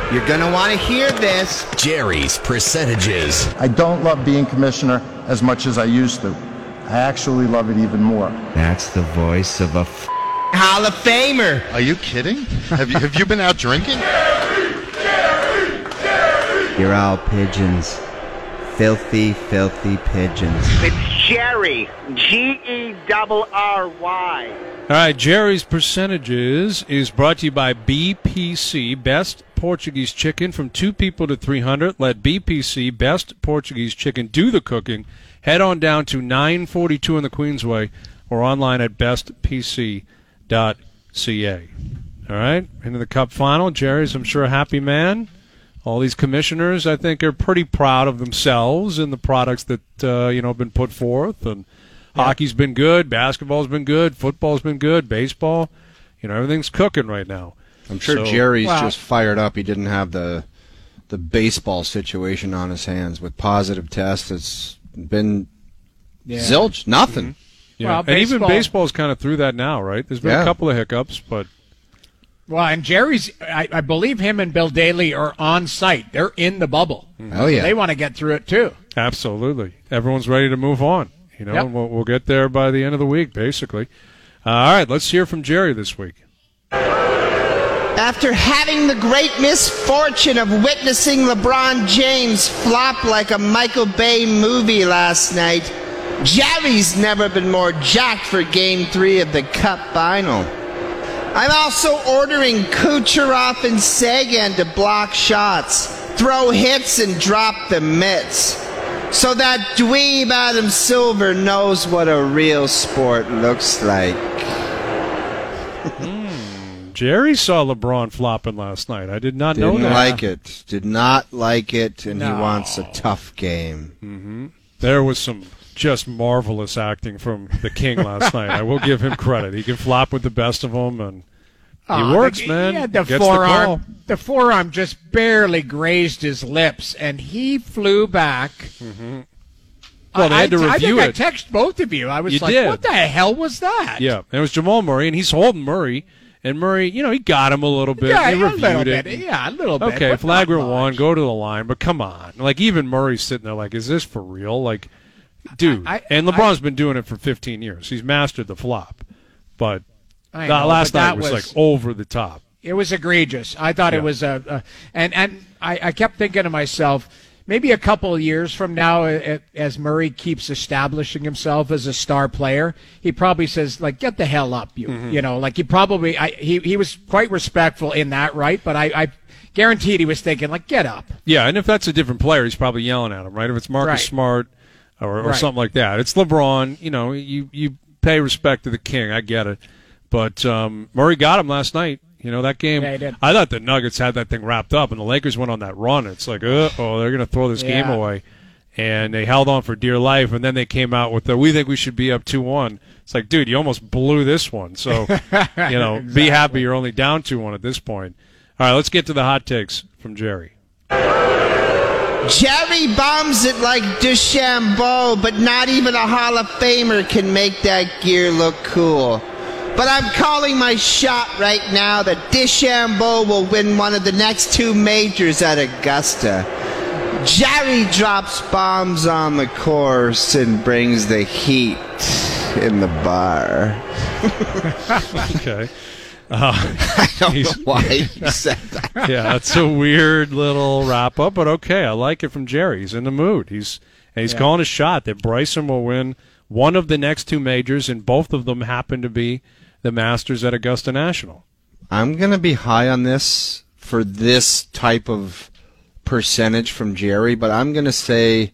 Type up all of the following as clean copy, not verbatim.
You're going to want to hear this. Jerry's percentages. I don't love being commissioner as much as I used to. I actually love it even more. That's the voice of a Hall of Famer. Are you kidding? Have you been out drinking? You're all pigeons. Filthy, filthy pigeons. It's Jerry. Gerry. All right, Jerry's Percentages is brought to you by BPC, Best Portuguese Chicken, from 2 people to 300. Let BPC, Best Portuguese Chicken, do the cooking. Head on down to 942 on the Queensway or online at bestpc.ca. All right, into the Cup final. Jerry's, I'm sure, a happy man. All these commissioners, I think, are pretty proud of themselves and the products that have been put forth. And hockey's been good, basketball's been good, football's been good, baseball. Everything's cooking right now. I'm sure Jerry's just fired up. He didn't have the baseball situation on his hands with positive tests. It's been zilch, nothing. Mm-hmm. Yeah, and even baseball's kind of through that now, right? There's been a couple of hiccups, but. Well, and Jerry's, I believe him and Bill Daly are on site. They're in the bubble. Oh, yeah. So they want to get through it, too. Absolutely. Everyone's ready to move on. We'll get there by the end of the week, basically. All right, let's hear from Jerry this week. After having the great misfortune of witnessing LeBron James flop like a Michael Bay movie last night, Jerry's never been more jacked for Game 3 of the Cup final. I'm also ordering Kucherov and Sagan to block shots, throw hits, and drop the mitts, so that dweeb Adam Silver knows what a real sport looks like. Jerry saw LeBron flopping last night. I did not know that. Did not like it, and he wants a tough game. Mm-hmm. There was some just marvelous acting from the King last night. I will give him credit. He can flop with the best of them, and he works, man. He had the Gets forearm. The forearm just barely grazed his lips, and he flew back. Mm-hmm. Well, they had to review I think I texted both of you. I was what the hell was that? Yeah, and it was Jamal Murray, and he's holding Murray. And Murray, he got him a little bit. Yeah, they reviewed it. Yeah, a little bit. Okay, flagrant one, go to the line. But come on. Even Murray's sitting there like, is this for real? Dude. And LeBron's been doing it for 15 years. He's mastered the flop. But last night was over the top. It was egregious. I thought it was and I kept thinking to myself, maybe a couple of years from now, as Murray keeps establishing himself as a star player, he probably says, get the hell up, you. Mm-hmm. He probably he was quite respectful in that, right? But I guaranteed he was thinking, get up. Yeah, and if that's a different player, he's probably yelling at him, right? If it's Marcus Smart or something like that. It's LeBron, you pay respect to the King. I get it. But Murray got him last night. That game, I thought the Nuggets had that thing wrapped up, and the Lakers went on that run. It's like, they're going to throw this game away. And they held on for dear life, and then they came out with we think we should be up 2-1. It's like, dude, you almost blew this one. So, exactly. Be happy you're only down 2-1 at this point. All right, let's get to the hot takes from Jerry. Jerry bombs it like DeChambeau, but not even a Hall of Famer can make that gear look cool. But I'm calling my shot right now that DeChambeau will win one of the next 2 majors at Augusta. Jerry drops bombs on the course and brings the heat in the bar. Okay. I don't know why he said that. Yeah, that's a weird little wrap-up, but okay, I like it from Jerry. He's in the mood. He's calling a shot that Bryson will win one of the next 2 majors, and both of them happen to be the Masters at Augusta National. I'm going to be high on this for this type of percentage from Jerry, but I'm going to say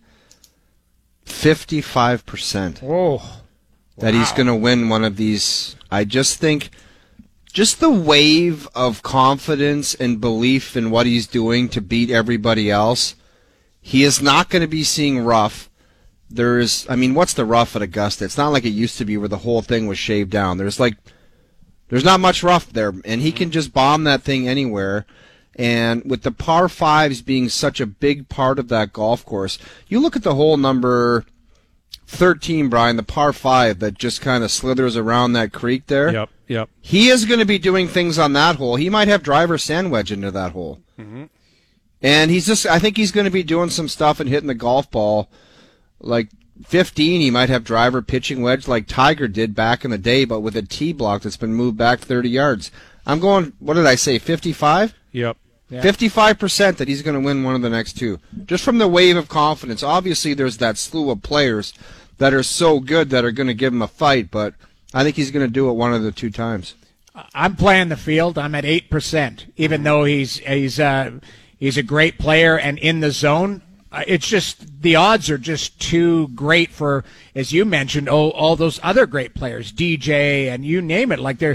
55%. Oh, that he's going to win one of these. I just think just the wave of confidence and belief in what he's doing to beat everybody else, he is not going to be seeing rough. What's the rough at Augusta? It's not like it used to be where the whole thing was shaved down. There's not much rough there, and he can just bomb that thing anywhere. And with the par 5s being such a big part of that golf course, you look at the hole number 13, Brian, the par 5 that just kind of slithers around that creek there. Yep. He is going to be doing things on that hole. He might have driver sand wedge into that hole. Mm-hmm. And I think he's going to be doing some stuff and hitting the golf ball. Like 15, he might have driver pitching wedge like Tiger did back in the day, but with a tee block that's been moved back 30 yards. I'm going, what did I say, 55? Yep. Yeah. 55% that he's going to win one of the next two. Just from the wave of confidence. Obviously, there's that slew of players that are so good that are going to give him a fight, but I think he's going to do it one of the two times. I'm playing the field. I'm at 8%, even though he's a great player and in the zone. It's just the odds are just too great for, as you mentioned, all those other great players, DJ and you name it. Like they're,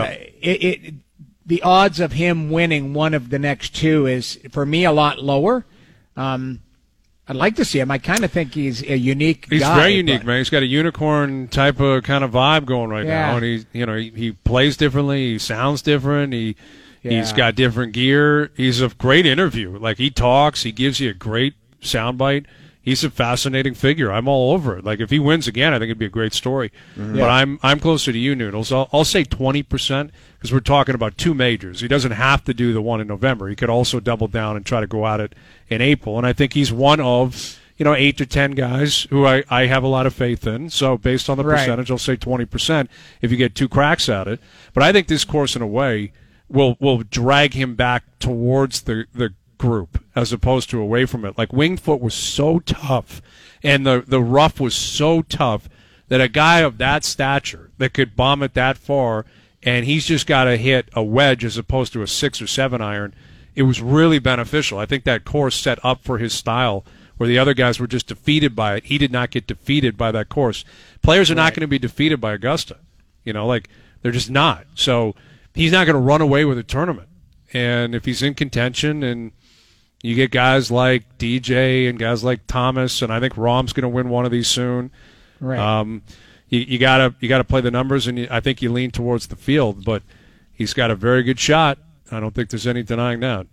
the odds of him winning one of the next two is for me a lot lower. I'd like to see him. I kind of think he's a unique guy. He's very unique, man. He's got a unicorn type of kind of vibe going right now, and he plays differently. He sounds different. He's got different gear. He's a great interview. Like he talks, he gives you a great soundbite. He's a fascinating figure. I'm all over it. Like if he wins again, I think it'd be a great story. Mm-hmm. But I'm closer to you, Noodles. I'll say 20% because we're talking about two majors. He doesn't have to do the one in November. He could also double down and try to go at it in April. And I think he's one of 8 to 10 guys who I have a lot of faith in. So based on the percentage, I'll say 20% if you get two cracks at it. But I think this course, in a way, will drag him back towards the group as opposed to away from it. Like Winged Foot was so tough and the rough was so tough that a guy of that stature that could bomb it that far and he's just got to hit a wedge as opposed to a 6 or 7 iron, it was really beneficial. I think that course set up for his style where the other guys were just defeated by it. He did not get defeated by that course. Players are not going to be defeated by Augusta. They're just not. So he's not going to run away with a tournament. And if he's in contention and you get guys like DJ and guys like Thomas, and I think Rahm's going to win one of these soon. Right. You gotta play the numbers, and I think you lean towards the field. But he's got a very good shot. I don't think there's any denying that.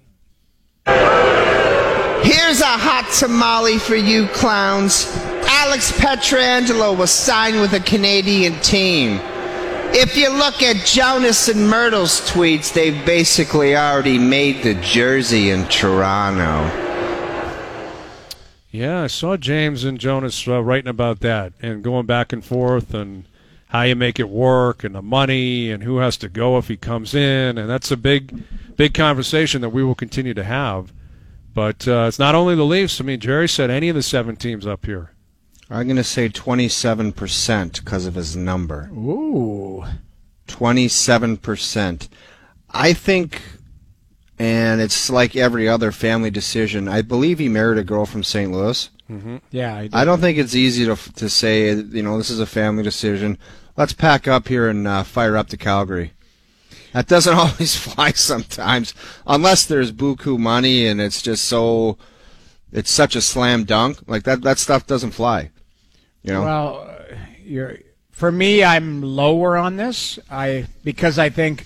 Here's a hot tamale for you clowns. Alex Pietrangelo was signed with a Canadian team. If you look at Jonas and Myrtle's tweets, they've basically already made the jersey in Toronto. Yeah, I saw James and Jonas writing about that and going back and forth and how you make it work and the money and who has to go if he comes in. And that's a big conversation that we will continue to have. But it's not only the Leafs. I mean, Jerry said any of the 7 teams up here. I'm going to say 27% because of his number. Ooh. 27%. I think, and it's like every other family decision, I believe he married a girl from St. Louis. Mm-hmm. Yeah, I don't think it's easy to say, this is a family decision. Let's pack up here and fire up to Calgary. That doesn't always fly sometimes, unless there's buku money and it's just it's such a slam dunk. Like that stuff doesn't fly. Well, for me, I'm lower on this. Because I think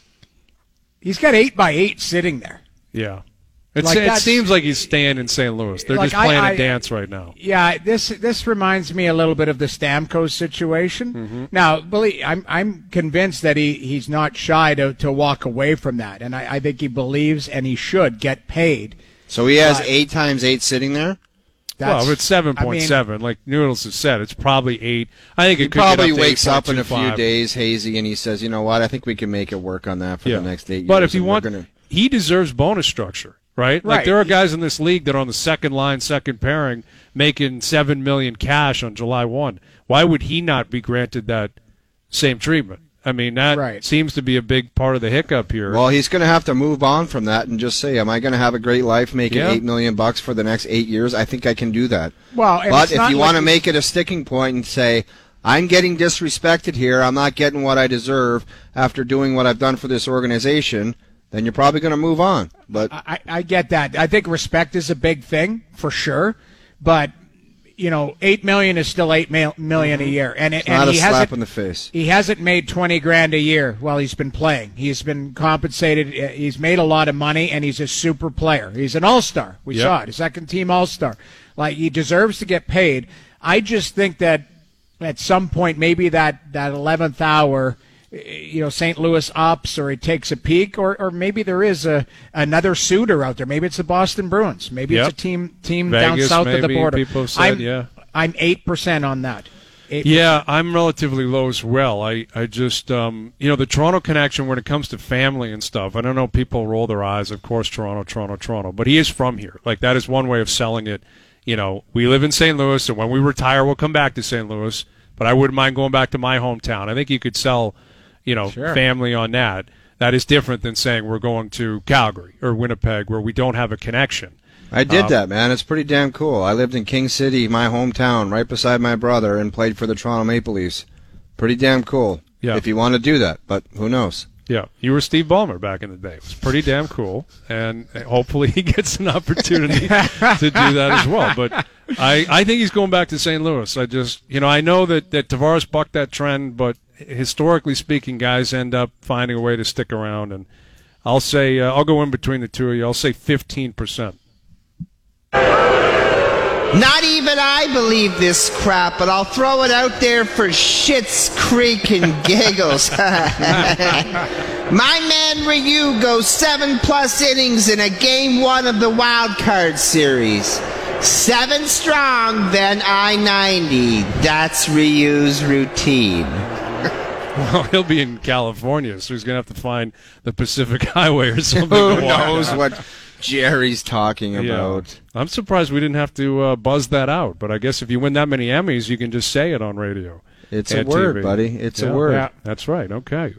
he's got 8x8 sitting there. Yeah, it seems like he's staying in St. Louis. They're just playing a dance right now. Yeah, this reminds me a little bit of the Stamkos situation. Mm-hmm. Now, I'm convinced that he's not shy to walk away from that, and I think he believes and he should get paid. So he has 8x8 sitting there. Well, it's 7.7. Like Noodles has said, it's probably 8. I think it could probably get up to wakes up in a 8.25. few days hazy, and he says, "You know what? I think we can make it work on that for the next 8 years." But if you want, he deserves bonus structure, right? Like there are guys in this league that are on the second line, second pairing, making $7 million cash on July 1. Why would he not be granted that same treatment? I mean, that seems to be a big part of the hiccup here. Well, he's going to have to move on from that and just say, am I going to have a great life making $8 million for the next 8 years? I think I can do that. Well, but if you want to make it a sticking point and say, I'm getting disrespected here, I'm not getting what I deserve after doing what I've done for this organization, then you're probably going to move on. But I get that. I think respect is a big thing, for sure. But $8 million is still $8 million a year, and not a slap in the face. He hasn't made $20,000 a year while he's been playing. He's been compensated. He's made a lot of money, and he's a super player. He's an all-star. We saw it, a second-team all-star. Like he deserves to get paid. I just think that at some point, maybe that 11th hour, St. Louis ups or he takes a peek, or maybe there is another suitor out there. Maybe it's the Boston Bruins. Maybe it's a team Vegas, down south of the border. People have said, I'm 8% on that. 8%. Yeah, I'm relatively low as well. I just, the Toronto connection when it comes to family and stuff, I don't know, people roll their eyes, of course, Toronto, but he is from here. Like, that is one way of selling it. We live in St. Louis, and when we retire, we'll come back to St. Louis, but I wouldn't mind going back to my hometown. I think you could sell, Sure. family on that. That is different than saying we're going to Calgary or Winnipeg where we don't have a connection. I did that, man. It's pretty damn cool. I lived in King City, my hometown, right beside my brother, and played for the Toronto Maple Leafs. Pretty damn cool. Yeah. If you want to do that, but who knows? Yeah, you were Steve Ballmer back in the day. It was pretty damn cool, and hopefully he gets an opportunity to do that as well. But I think he's going back to St. Louis. I just, I know that Tavares bucked that trend, but historically speaking, guys end up finding a way to stick around. And I'll say, I'll go in between the two of you. I'll say 15%. Not even I believe this crap, but I'll throw it out there for shits, creek, and giggles. My man Ryu goes 7+ innings in a Game 1 of the Wild Card Series. 7 strong, then I-90. That's Ryu's routine. Well, he'll be in California, so he's going to have to find the Pacific Highway or something. Who knows what Jerry's talking about? I'm surprised we didn't have to buzz that out, but I guess if you win that many Emmys, you can just say it on radio. It's a word, TV. buddy. It's a word. Yeah, that's right. Okay.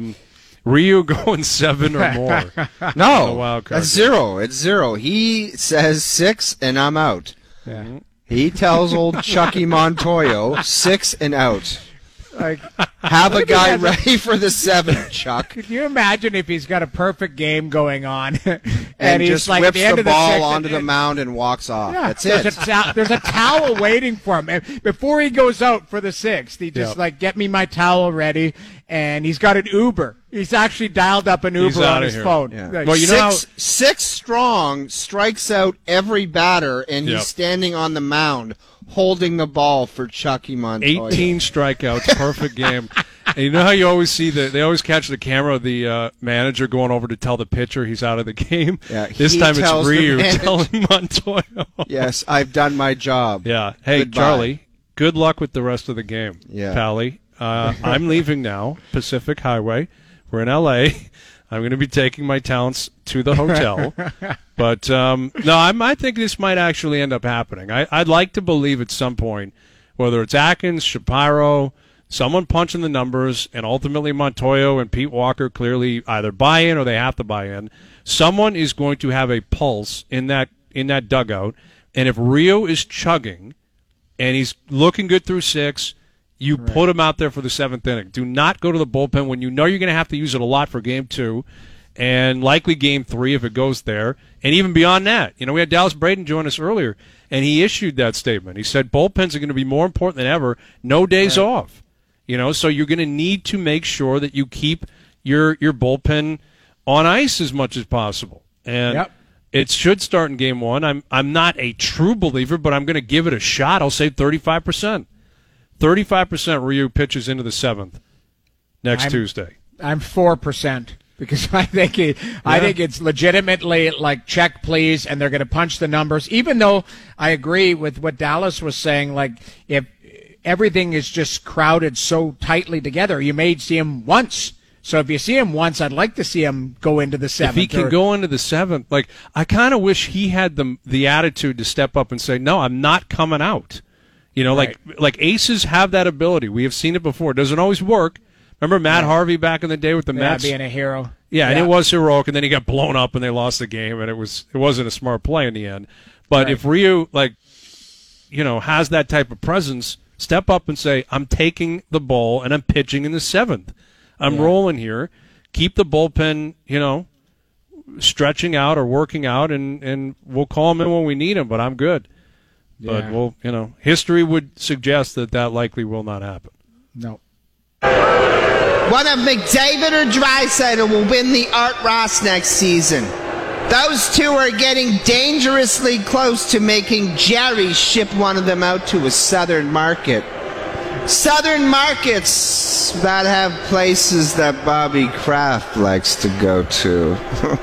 Ryu going 7 or more. No, wild card. that's 0. It's 0. He says 6, and I'm out. Yeah. He tells old Chucky Montoyo 6 and out. Like, have a guy ready for the 7, Chuck. Could you imagine if he's got a perfect game going on and he's just like whips at the end the of the ball sixth onto the mound and walks off? Yeah, That's it. There's a towel waiting for him. And before he goes out for the 6th, he just get me my towel ready, and he's got an Uber. He's actually dialed up an Uber on his phone. Yeah. Like, well, you know, 6 strong strikes out every batter, and he's standing on the mound holding the ball for Chucky Montoya. 18 strikeouts, perfect game. And you know how you always see they always catch the camera of the manager going over to tell the pitcher he's out of the game. Yeah, this time it's Ryu telling Montoya. Yes, I've done my job. Yeah. Hey, Goodbye. Charlie, good luck with the rest of the game. Yeah. Pally, I'm leaving now, Pacific Highway. We're in L.A. I'm going to be taking my talents to the hotel. But, no, I think this might actually end up happening. I'd like to believe at some point, whether it's Atkins, Shapiro, someone punching the numbers, and ultimately Montoya and Pete Walker clearly either buy in or they have to buy in. Someone is going to have a pulse in that dugout. And if Rio is chugging and he's looking good through 6, you put him out there for the 7th inning. Do not go to the bullpen when you know you're going to have to use it a lot for Game 2 and likely Game 3 if it goes there. And even beyond that, we had Dallas Braden join us earlier, and he issued that statement. He said bullpens are going to be more important than ever. No days off. So you're going to need to make sure that you keep your bullpen on ice as much as possible. And it should start in Game 1. I'm not a true believer, but I'm going to give it a shot. I'll say 35%. 35% Ryu pitches into the 7th next Tuesday. I'm 4% because I think it's legitimately like check please, and they're going to punch the numbers. Even though I agree with what Dallas was saying, like if everything is just crowded so tightly together, you may see him once. So if you see him once, I'd like to see him go into the 7th. If he can go into the 7th, like I kind of wish he had the attitude to step up and say, "No, I'm not coming out." Like aces have that ability. We have seen it before. It doesn't always work. Remember Matt Harvey back in the day with the Mets? being a hero. Yeah, and it was heroic, and then he got blown up and they lost the game, and it wasn't a smart play in the end. But if Ryu, has that type of presence, step up and say, I'm taking the ball and I'm pitching in the 7th. I'm rolling here. Keep the bullpen, stretching out or working out, and we'll call him in when we need him, but I'm good. But history would suggest that likely will not happen. No. One of McDavid or Draisaitl will win the Art Ross next season. Those two are getting dangerously close to making Jerry ship one of them out to a southern market. Southern markets that have places that Bobby Kraft likes to go to.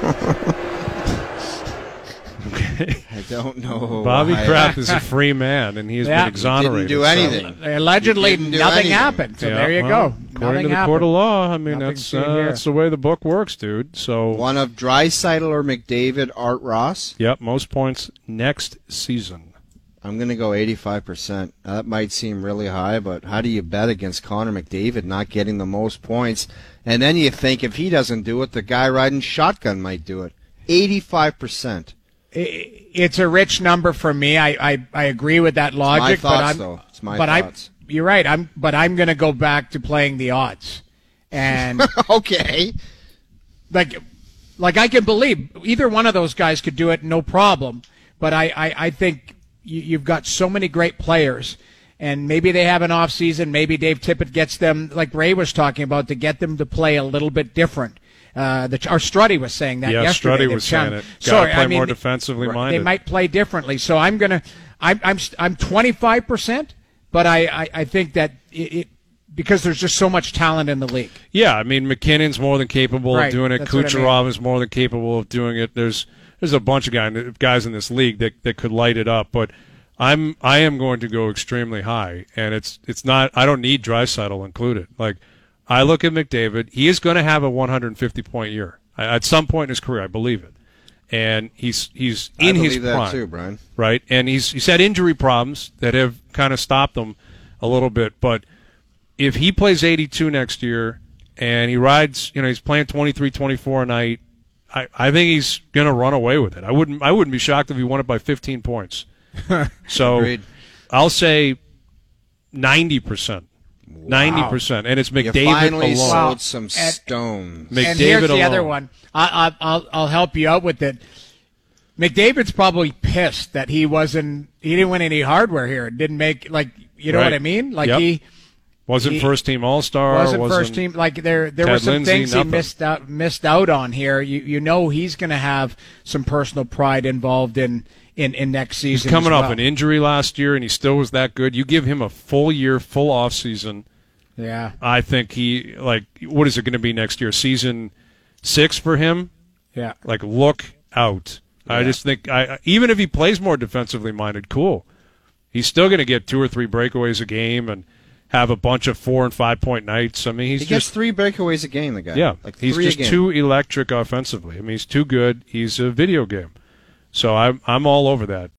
I don't know. Bobby Kraft is a free man, and he's been exonerated. Didn't do anything. Allegedly, nothing happened. So there you go. According to the court of law, I mean, that's the way the book works, dude. So one of Draisaitl or McDavid, Art Ross. Yep, most points next season. I'm going to go 85%. That might seem really high, but how do you bet against Connor McDavid not getting the most points? And then you think if he doesn't do it, the guy riding shotgun might do it. 85%. It's a rich number for me. I agree with that logic. It's my thoughts. You're right. I'm going to go back to playing the odds. And okay. Like I can believe either one of those guys could do it, no problem. But I think you've got so many great players, and maybe they have an off season. Maybe Dave Tippett gets them, like Ray was talking about, to get them to play a little bit different. Our Struddy was saying that yesterday. Yeah, Struddy was saying it. Got to play more defensively minded. They might play differently. So I'm 25%, but I think that it because there's just so much talent in the league. Yeah, I mean McKinnon's more than capable of doing it. Kucherov is more than capable of doing it. There's a bunch of guys in this league that could light it up, but I am going to go extremely high, and it's not. I don't need Draisaitl included. Like, I look at McDavid. He is going to have a 150-point year at some point in his career. I believe it, and he's in his prime. I believe that too, Brian. Right, and he's had injury problems that have kind of stopped him a little bit. But if he plays 82 next year and he rides, he's playing 23, 24 a night, I think he's going to run away with it. I wouldn't be shocked if he won it by 15 points. So Agreed. I'll say 90%. 90%, and it's McDavid you finally alone. sold some stones. McDavid and here's the other one. I'll help you out with it. McDavid's probably pissed that he didn't win any hardware here. Didn't make what I mean? Like he wasn't first team All-Star. Wasn't first team. Like there were some things he missed out on here. He's going to have some personal pride involved in next season. He's coming off an injury last year, and he still was that good. You give him a full year, full off season. Yeah, I think what is it going to be next year? Season 6 for him. Yeah, look out. Yeah. I just think even if he plays more defensively minded, cool. He's still going to get 2 or 3 breakaways a game and have a bunch of 4 and 5 point nights. I mean, he gets 3 breakaways a game. The guy, yeah, he's just too electric offensively. I mean, he's too good. He's a video game. So I'm all over that.